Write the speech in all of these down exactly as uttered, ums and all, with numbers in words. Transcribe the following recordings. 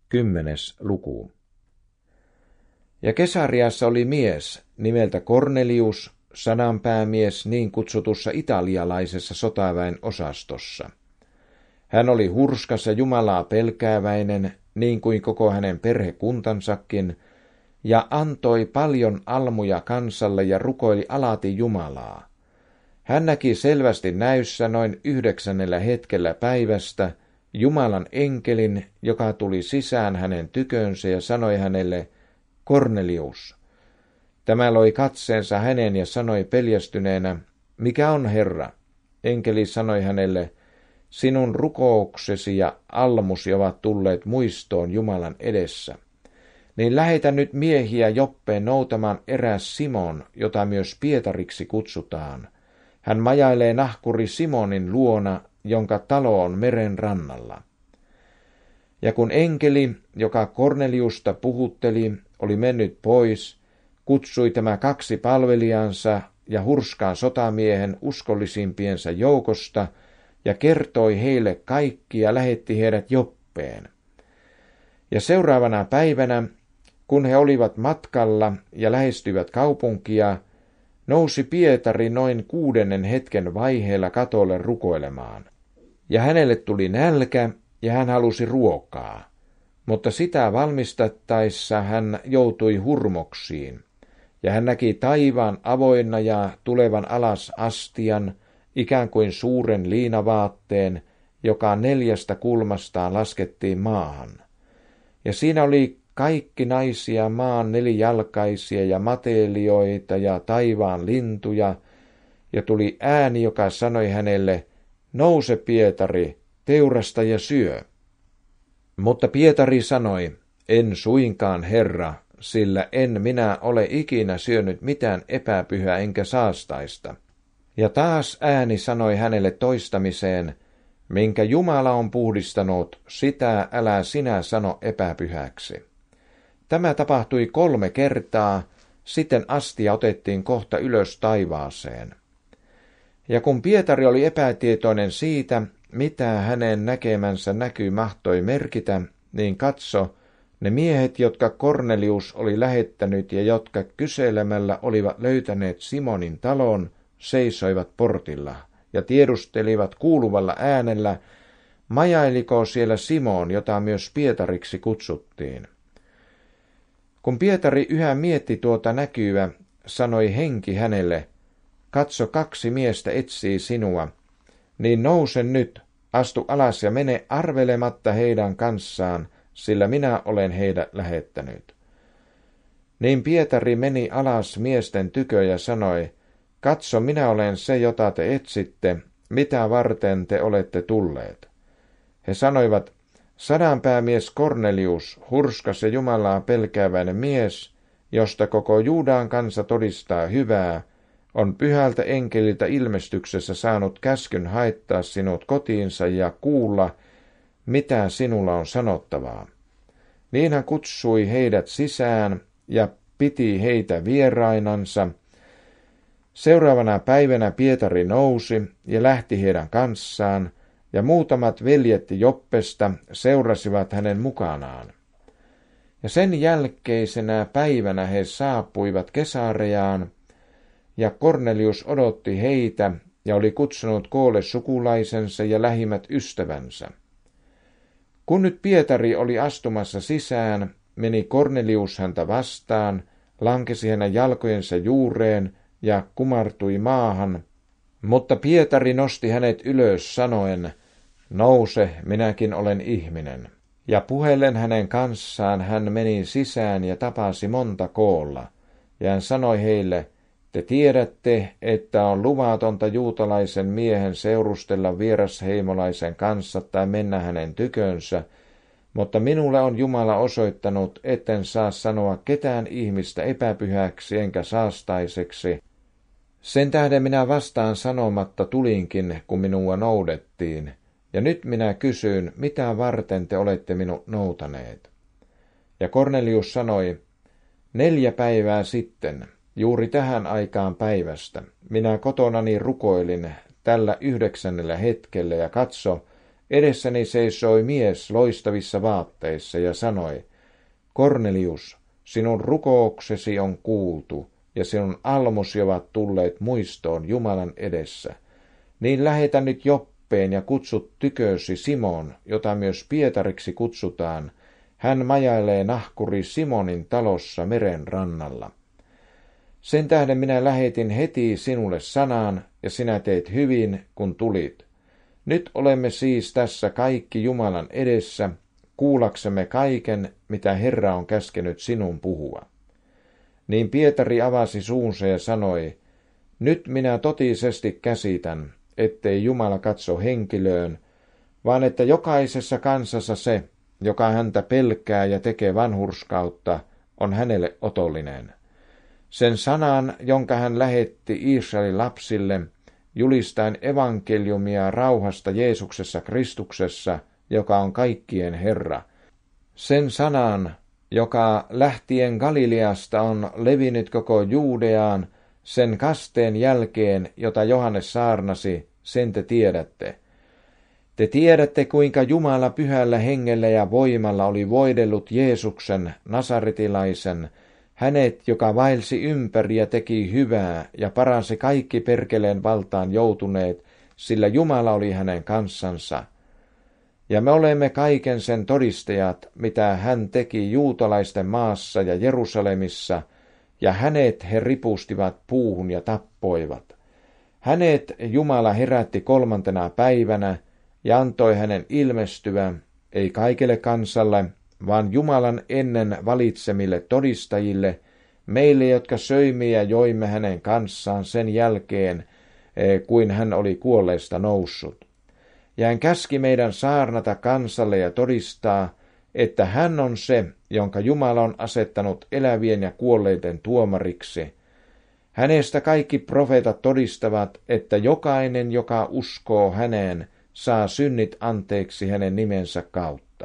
Kymmenes luku. Ja Kesariassa oli mies nimeltä Kornelius, sadanpäämies niin kutsutussa italialaisessa sotaväen osastossa. Hän oli hurskas ja Jumalaa pelkääväinen, niin kuin koko hänen perhekuntansakin, ja antoi paljon almuja kansalle ja rukoili alati Jumalaa. Hän näki selvästi näyssä noin yhdeksännellä hetkellä päivästä Jumalan enkelin, joka tuli sisään hänen tykönsä ja sanoi hänelle, Kornelius. Tämä loi katseensa hänen ja sanoi peljästyneenä, mikä on Herra? Enkeli sanoi hänelle, sinun rukouksesi ja almusi ovat tulleet muistoon Jumalan edessä. Niin lähetä nyt miehiä Joppeen noutamaan eräs Simon, jota myös Pietariksi kutsutaan. Hän majailee nahkuri Simonin luona, jonka talo on meren rannalla. Ja kun enkeli, joka Korneliusta puhutteli, oli mennyt pois, kutsui tämä kaksi palvelijansa ja hurskaan sotamiehen uskollisimpiensa joukosta ja kertoi heille kaikki ja lähetti heidät Joppeen. Ja seuraavana päivänä, kun he olivat matkalla ja lähestyivät kaupunkia, nousi Pietari noin kuudennen hetken vaiheella katolle rukoilemaan. Ja hänelle tuli nälkä ja hän halusi ruokaa, mutta sitä valmistettaessa hän joutui hurmoksiin. Ja hän näki taivaan avoinna ja tulevan alas astian, ikään kuin suuren liinavaatteen, joka neljästä kulmastaan laskettiin maahan. Ja siinä oli kaikki naisia maan nelijalkaisia ja mateelioita ja taivaan lintuja, ja tuli ääni, joka sanoi hänelle, nouse Pietari, teurasta ja syö. Mutta Pietari sanoi, en suinkaan Herra, sillä en minä ole ikinä syönyt mitään epäpyhää enkä saastaista. Ja taas ääni sanoi hänelle toistamiseen, minkä Jumala on puhdistanut, sitä älä sinä sano epäpyhäksi. Tämä tapahtui kolme kertaa, sitten astia otettiin kohta ylös taivaaseen. Ja kun Pietari oli epätietoinen siitä, mitä hänen näkemänsä näky mahtoi merkitä, niin katso, ne miehet, jotka Kornelius oli lähettänyt ja jotka kyselemällä olivat löytäneet Simonin talon, seisoivat portilla ja tiedustelivat kuuluvalla äänellä, majailiko siellä Simon, jota myös Pietariksi kutsuttiin. Kun Pietari yhä mietti tuota näkyä, sanoi henki hänelle, katso kaksi miestä etsii sinua, niin nouse nyt, astu alas ja mene arvelematta heidän kanssaan, sillä minä olen heidät lähettänyt. Niin Pietari meni alas miesten tykö ja sanoi, katso, minä olen se, jota te etsitte, mitä varten te olette tulleet. He sanoivat, sadanpäämies Kornelius, hurskas ja Jumalaa pelkääväinen mies, josta koko Juudan kansa todistaa hyvää, on pyhältä enkeliltä ilmestyksessä saanut käskyn haittaa sinut kotiinsa ja kuulla, mitä sinulla on sanottavaa. Niin hän kutsui heidät sisään ja piti heitä vierainansa. Seuraavana päivänä Pietari nousi ja lähti heidän kanssaan, ja muutamat veljet Joppesta seurasivat hänen mukanaan. Ja sen jälkeisenä päivänä he saapuivat Kesareaan, ja Kornelius odotti heitä ja oli kutsunut koolle sukulaisensa ja lähimmät ystävänsä. Kun nyt Pietari oli astumassa sisään, meni Kornelius häntä vastaan, lankesi hänen jalkojensa juureen ja kumartui maahan, mutta Pietari nosti hänet ylös sanoen, nouse, minäkin olen ihminen. Ja puhelen hänen kanssaan hän meni sisään ja tapasi monta koolla, ja hän sanoi heille, te tiedätte, että on luvatonta juutalaisen miehen seurustella vierasheimolaisen kanssa tai mennä hänen tykönsä, mutta minulle on Jumala osoittanut, etten saa sanoa ketään ihmistä epäpyhäksi enkä saastaiseksi. Sen tähden minä vastaan sanomatta tulinkin, kun minua noudettiin, ja nyt minä kysyn, mitä varten te olette minut noutaneet. Ja Kornelius sanoi, neljä päivää sitten, juuri tähän aikaan päivästä, minä kotonani rukoilin tällä yhdeksännellä hetkellä ja katso, Edessäni seisoi mies loistavissa vaatteissa ja sanoi, Kornelius, sinun rukouksesi on kuultu, ja sinun almosi ovat tulleet muistoon Jumalan edessä. Niin lähetä nyt Joppeen ja kutsut tykösi Simon, jota myös Pietariksi kutsutaan. Hän majailee nahkuri Simonin talossa meren rannalla. Sen tähden minä lähetin heti sinulle sanaan, ja sinä teit hyvin, kun tulit. Nyt olemme siis tässä kaikki Jumalan edessä, kuulaksemme kaiken, mitä Herra on käskenyt sinun puhua. Niin Pietari avasi suunsa ja sanoi, nyt minä totisesti käsitän, ettei Jumala katso henkilöön, vaan että jokaisessa kansassa se, joka häntä pelkää ja tekee vanhurskautta, on hänelle otollinen. Sen sanan, jonka hän lähetti Israelin lapsille, julistaen evankeliumia rauhasta Jeesuksessa Kristuksessa, joka on kaikkien Herra. Sen sanan, joka lähtien Galileasta on levinnyt koko Juudeaan, sen kasteen jälkeen, jota Johannes saarnasi, sen te tiedätte. Te tiedätte, kuinka Jumala pyhällä hengellä ja voimalla oli voidellut Jeesuksen, nasaretilaisen, hänet, joka vaelsi ympäri ja teki hyvää ja paransi kaikki perkeleen valtaan joutuneet, sillä Jumala oli hänen kanssansa. Ja me olemme kaiken sen todistajat, mitä hän teki juutalaisten maassa ja Jerusalemissa, ja hänet he ripustivat puuhun ja tappoivat. Hänet Jumala herätti kolmantena päivänä ja antoi hänen ilmestyä, ei kaikelle kansalle, vaan Jumalan ennen valitsemille todistajille, meille, jotka söimme ja joimme hänen kanssaan sen jälkeen, kuin hän oli kuolleista noussut. Ja hän käski meidän saarnata kansalle ja todistaa, että hän on se, jonka Jumala on asettanut elävien ja kuolleiden tuomariksi. Hänestä kaikki profeetat todistavat, että jokainen, joka uskoo häneen, saa synnit anteeksi hänen nimensä kautta.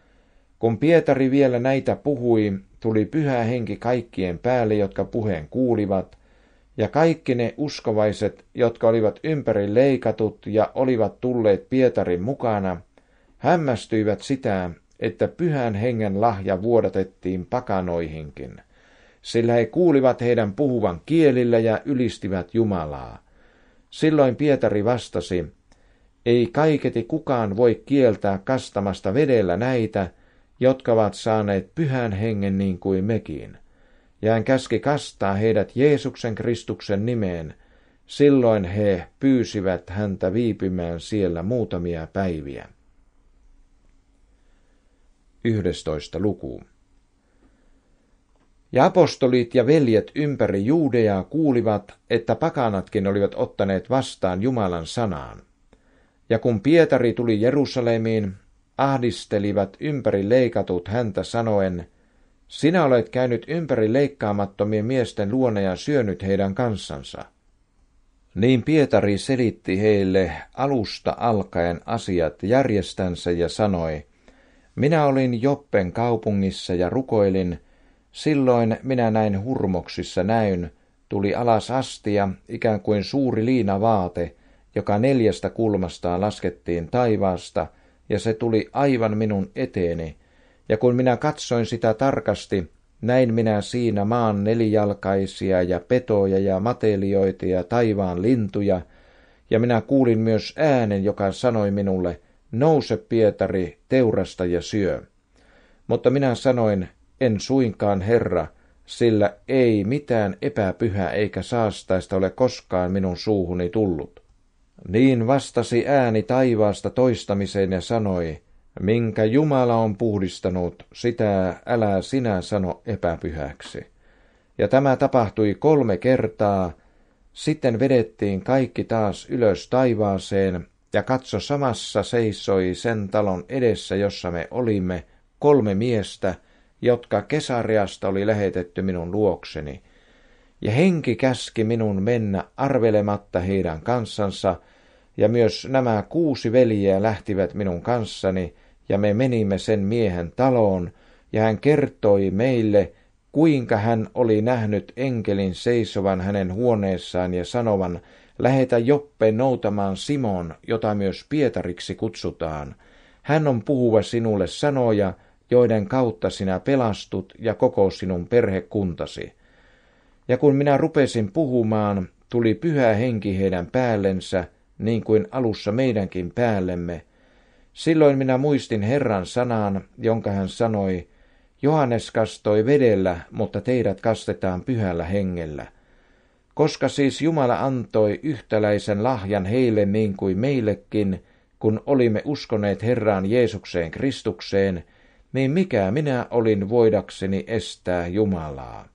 Kun Pietari vielä näitä puhui, tuli Pyhä Henki kaikkien päälle, jotka puheen kuulivat, ja kaikki ne uskovaiset, jotka olivat ympäri leikatut ja olivat tulleet Pietarin mukana, hämmästyivät sitä, että Pyhän Hengen lahja vuodatettiin pakanoihinkin, sillä he kuulivat heidän puhuvan kielillä ja ylistivät Jumalaa. Silloin Pietari vastasi, ei kaiketi kukaan voi kieltää kastamasta vedellä näitä, jotka ovat saaneet Pyhän Hengen niin kuin mekin. Ja hän käski kastaa heidät Jeesuksen Kristuksen nimeen. Silloin he pyysivät häntä viipymään siellä muutamia päiviä. Yhdestoista luku. Ja apostolit ja veljet ympäri Juudeaa kuulivat, että pakanatkin olivat ottaneet vastaan Jumalan sanaan. Ja kun Pietari tuli Jerusalemiin, ahdistelivat ympäri leikatut häntä sanoen, sinä olet käynyt ympäri leikkaamattomien miesten luona ja syönyt heidän kanssansa. Niin Pietari selitti heille alusta alkaen asiat järjestänsä ja sanoi, minä olin Joppen kaupungissa ja rukoilin, silloin minä näin hurmoksissa näyn, tuli alas astia, ikään kuin suuri liinavaate, joka neljästä kulmastaan laskettiin taivaasta, ja se tuli aivan minun eteeni. Ja kun minä katsoin sitä tarkasti, näin minä siinä maan nelijalkaisia ja petoja ja matelioita ja taivaan lintuja, ja minä kuulin myös äänen, joka sanoi minulle, nouse Pietari, teurasta ja syö. Mutta minä sanoin, en suinkaan Herra, sillä ei mitään epäpyhää eikä saastaista ole koskaan minun suuhuni tullut. Niin vastasi ääni taivaasta toistamiseen ja sanoi, minkä Jumala on puhdistanut, sitä älä sinä sano epäpyhäksi. Ja tämä tapahtui kolme kertaa, sitten vedettiin kaikki taas ylös taivaaseen, ja katso samassa seisoi sen talon edessä, jossa me olimme, kolme miestä, jotka Kesareasta oli lähetetty minun luokseni. Ja henki käski minun mennä arvelematta heidän kanssansa, ja myös nämä kuusi veljeä lähtivät minun kanssani, ja me menimme sen miehen taloon, ja hän kertoi meille, kuinka hän oli nähnyt enkelin seisovan hänen huoneessaan ja sanovan, lähetä Joppeen noutamaan Simon, jota myös Pietariksi kutsutaan. Hän on puhuva sinulle sanoja, joiden kautta sinä pelastut ja koko sinun perhekuntasi. Ja kun minä rupesin puhumaan, tuli Pyhä Henki heidän päällensä, niin kuin alussa meidänkin päällemme. Silloin minä muistin Herran sanan, jonka hän sanoi, Johannes kastoi vedellä, mutta teidät kastetaan Pyhällä Hengellä. Koska siis Jumala antoi yhtäläisen lahjan heille niin kuin meillekin, kun olimme uskoneet Herraan Jeesukseen Kristukseen, niin mikä minä olin voidakseni estää Jumalaa?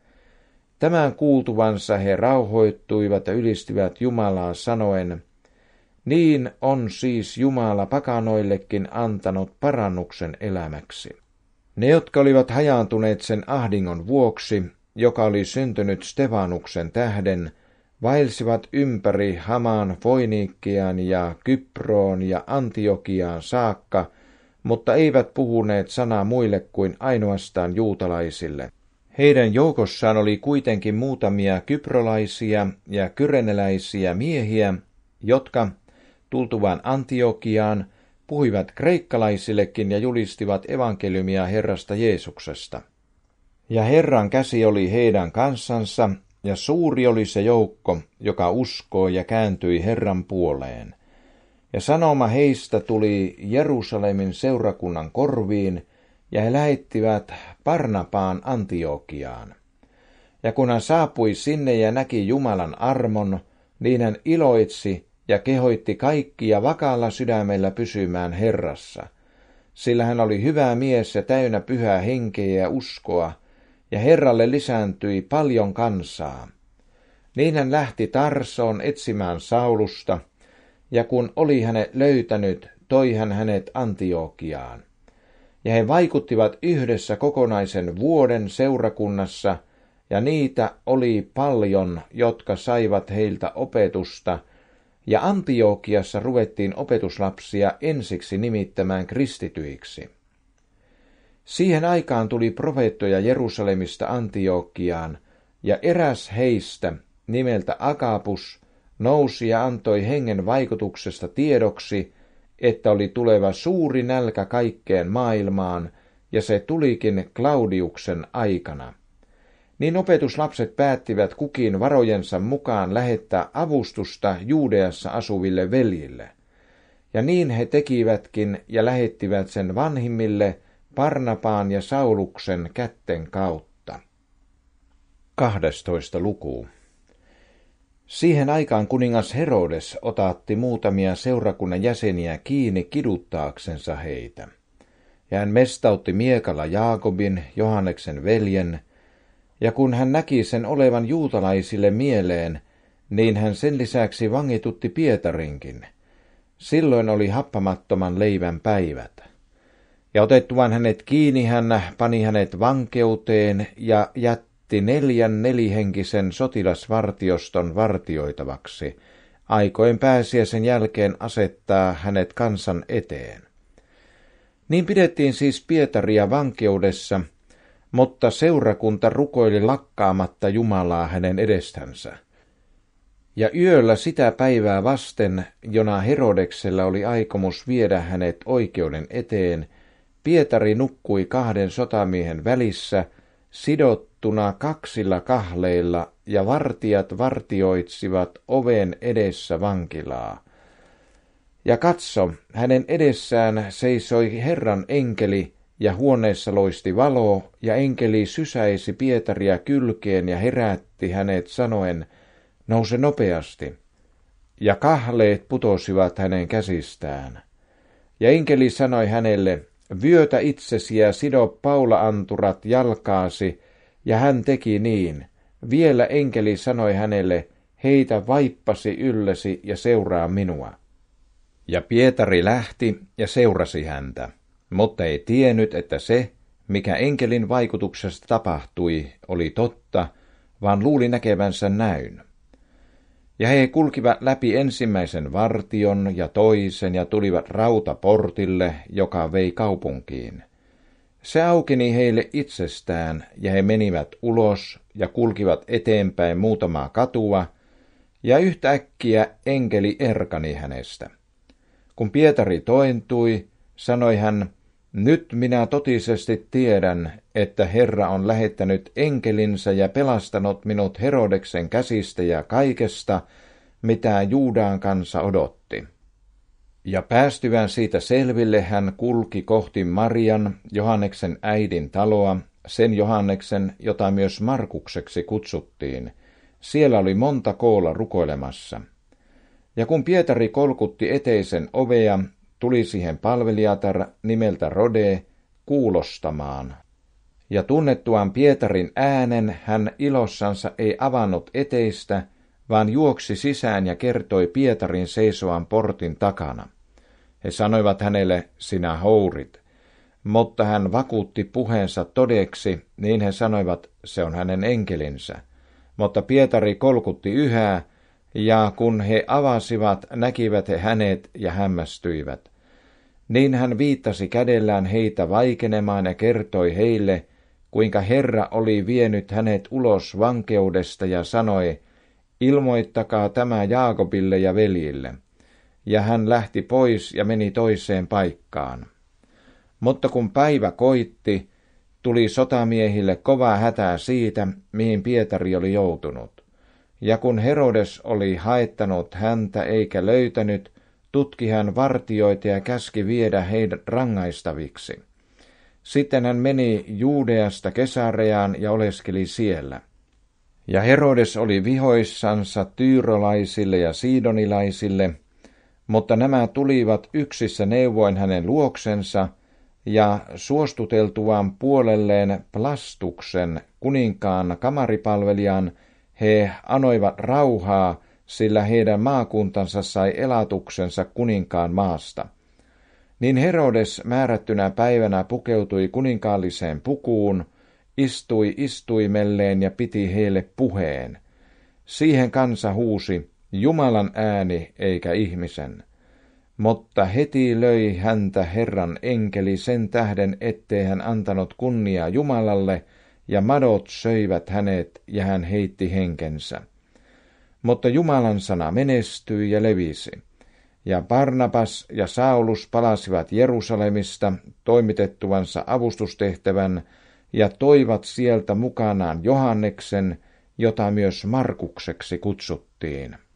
Tämän kuultuvansa he rauhoittuivat ja ylistivät Jumalaa sanoen, niin on siis Jumala pakanoillekin antanut parannuksen elämäksi. Ne, jotka olivat hajaantuneet sen ahdingon vuoksi, joka oli syntynyt Stefanuksen tähden, vaelsivat ympäri Hamaan Foiniikkiaan ja Kyproon ja Antiokiaan saakka, mutta eivät puhuneet sanaa muille kuin ainoastaan juutalaisille. Heidän joukossaan oli kuitenkin muutamia kyprolaisia ja kyreneläisiä miehiä, jotka, tultuvan Antiokiaan, puhuivat kreikkalaisillekin ja julistivat evankeliumia Herrasta Jeesuksesta. Ja Herran käsi oli heidän kanssansa, ja suuri oli se joukko, joka uskoi ja kääntyi Herran puoleen. Ja sanoma heistä tuli Jerusalemin seurakunnan korviin, ja he lähettivät Barnabaan Antiokiaan. Ja kun hän saapui sinne ja näki Jumalan armon, niin hän iloitsi ja kehoitti kaikkia vakaalla sydämellä pysymään Herrassa. Sillä hän oli hyvä mies ja täynnä pyhää henkeä ja uskoa, ja Herralle lisääntyi paljon kansaa. Niin hän lähti Tarsoon etsimään Saulusta, ja kun oli hänet löytänyt, toi hän hänet Antiokiaan. Ja he vaikuttivat yhdessä kokonaisen vuoden seurakunnassa, ja niitä oli paljon, jotka saivat heiltä opetusta, ja Antiokiassa ruvettiin opetuslapsia ensiksi nimittämään kristityiksi. Siihen aikaan tuli profeettoja Jerusalemista Antiokiaan, ja eräs heistä, nimeltä Agabus, nousi ja antoi hengen vaikutuksesta tiedoksi, että oli tuleva suuri nälkä kaikkeen maailmaan, ja se tulikin Claudiuksen aikana. Niin opetuslapset päättivät kukin varojensa mukaan lähettää avustusta Juudeassa asuville veljille. Ja niin he tekivätkin ja lähettivät sen vanhimmille Barnabaan ja Sauluksen kätten kautta. kahdestoista luku. Siihen aikaan kuningas Herodes otaatti muutamia seurakunnan jäseniä kiinni kiduttaaksensa heitä. Ja hän mestautti miekalla Jaakobin, Johanneksen veljen, ja kun hän näki sen olevan juutalaisille mieleen, niin hän sen lisäksi vangitutti Pietarinkin. Silloin oli happamattoman leivän päivät. Ja otettuaan hänet kiinni, hän pani hänet vankeuteen ja jätti neljän nelihenkisen sotilasvartioston vartioitavaksi, aikoin pääsiäisen jälkeen asettaa hänet kansan eteen. Niin pidettiin siis Pietaria vankeudessa, mutta seurakunta rukoili lakkaamatta Jumalaa hänen edestänsä. Ja yöllä sitä päivää vasten, jona Herodeksella oli aikomus viedä hänet oikeuden eteen, Pietari nukkui kahden sotamiehen välissä, sidottuna kaksilla kahleilla, ja vartijat vartioitsivat oven edessä vankilaa. Ja katso, hänen edessään seisoi Herran enkeli, ja huoneessa loisti valo, ja enkeli sysäisi Pietaria kylkeen ja herätti hänet sanoen, nouse nopeasti. Ja kahleet putosivat hänen käsistään. Ja enkeli sanoi hänelle, vyötä itsesi ja sido paula-anturat jalkaasi, ja hän teki niin. Vielä enkeli sanoi hänelle, heitä vaippasi yllesi ja seuraa minua. Ja Pietari lähti ja seurasi häntä, mutta ei tiennyt, että se, mikä enkelin vaikutuksesta tapahtui, oli totta, vaan luuli näkevänsä näyn. Ja he kulkivat läpi ensimmäisen vartion ja toisen ja tulivat rautaportille, joka vei kaupunkiin. Se aukeni heille itsestään, ja he menivät ulos ja kulkivat eteenpäin muutamaa katua, Ja yhtäkkiä enkeli erkani hänestä. Kun Pietari tointui, sanoi hän, nyt minä totisesti tiedän, että Herra on lähettänyt enkelinsä ja pelastanut minut Herodeksen käsistä ja kaikesta, mitä Juudan kansa odotti. Ja päästyään siitä selville hän kulki kohti Marian, Johanneksen äidin taloa, sen Johanneksen, jota myös Markukseksi kutsuttiin. Siellä oli monta koolla rukoilemassa. Ja kun Pietari kolkutti eteisen ovea, tuli siihen palvelijatar nimeltä Rode kuulostamaan. Ja tunnettuaan Pietarin äänen hän ilossansa ei avannut eteistä, vaan juoksi sisään ja kertoi Pietarin seisovan portin takana. He sanoivat hänelle, sinä hourit. Mutta hän vakuutti puheensa todeksi, niin he sanoivat, se on hänen enkelinsä. Mutta Pietari kolkutti yhä, ja kun he avasivat, näkivät he hänet ja hämmästyivät. Niin hän viittasi kädellään heitä vaikenemaan ja kertoi heille, kuinka Herra oli vienyt hänet ulos vankeudesta ja sanoi, ilmoittakaa tämä Jaakobille ja veljille. Ja hän lähti pois ja meni toiseen paikkaan. Mutta kun päivä koitti, tuli sotamiehille kova hätä siitä, mihin Pietari oli joutunut. Ja kun Herodes oli haettanut häntä eikä löytänyt, tutki hän vartioita ja käski viedä heidät rangaistaviksi. Sitten hän meni Juudeasta Kesareaan ja oleskeli siellä. Ja Herodes oli vihoissansa tyyrolaisille ja siidonilaisille, mutta nämä tulivat yksissä neuvoin hänen luoksensa, ja suostuteltuaan puolelleen Plastuksen kuninkaan kamaripalvelijan, he anoivat rauhaa, sillä heidän maakuntansa sai elatuksensa kuninkaan maasta. Niin Herodes määrättynä päivänä pukeutui kuninkaalliseen pukuun, istui istuimelleen ja piti heille puheen. Siihen kansa huusi, Jumalan ääni eikä ihmisen. Mutta heti löi häntä Herran enkeli sen tähden, ettei hän antanut kunniaa Jumalalle, ja madot söivät hänet, ja hän heitti henkensä. Mutta Jumalan sana menestyi ja levisi. Ja Barnabas ja Saulus palasivat Jerusalemista toimitettuansa avustustehtävän, ja toivat sieltä mukanaan Johanneksen, jota myös Markukseksi kutsuttiin.